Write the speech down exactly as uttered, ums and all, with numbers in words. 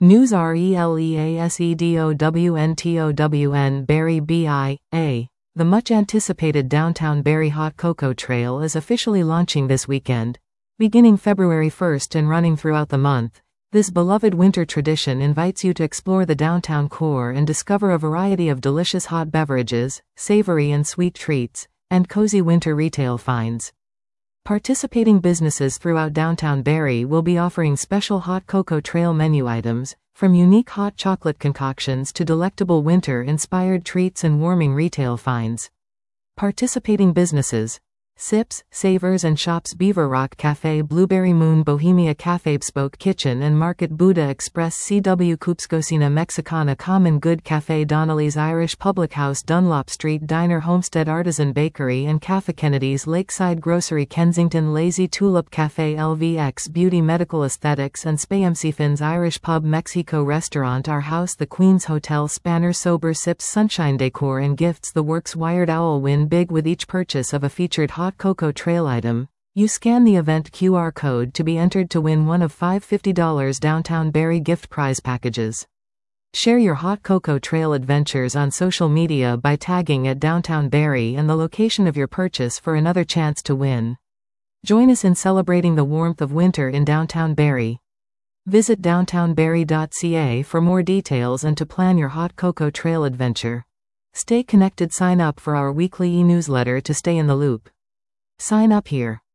News RELEASEDOWNTOWN Barrie B I A. The much-anticipated Downtown Barrie Hot Cocoa Trail is officially launching this weekend. Beginning February first and running throughout the month, this beloved winter tradition invites you to explore the downtown core and discover a variety of delicious hot beverages, savory and sweet treats, and cozy winter retail finds. Participating businesses throughout downtown Barrie will be offering special hot cocoa trail menu items, from unique hot chocolate concoctions to delectable winter-inspired treats and warming retail finds. Participating businesses: Sips, Savors and Shops, Beaver Rock Cafe, Blueberry Moon, Bohemia Cafe, Bespoke Kitchen and Market, Buddha Express, C W Coops, Cocina Mexicana, Common Good Cafe, Donnelly's Irish Public House, Dunlop Street Diner, Homestead Artisan Bakery and Cafe, Kennedy's Lakeside Grocery, Kensington Lazy Tulip Cafe, L V X Beauty, Medical Aesthetics and Spa, M C Finn's Irish Pub, Mexico Restaurant, Our House, The Queen's Hotel, Spanner, Sober Sips, Sunshine Decor and Gifts, The Works, Wired Owl. Win big with each purchase of a featured hot Hot Cocoa Trail item. You scan the event Q R code to be entered to win one of five fifty dollar Downtown Barrie gift prize packages. Share your Hot Cocoa Trail adventures on social media by tagging at Downtown Barrie and the location of your purchase for another chance to win. Join us in celebrating the warmth of winter in Downtown Barrie. Visit downtown barrie dot c a for more details and to plan your Hot Cocoa Trail adventure. Stay connected. Sign up for our weekly e-newsletter to stay in the loop. Sign up here.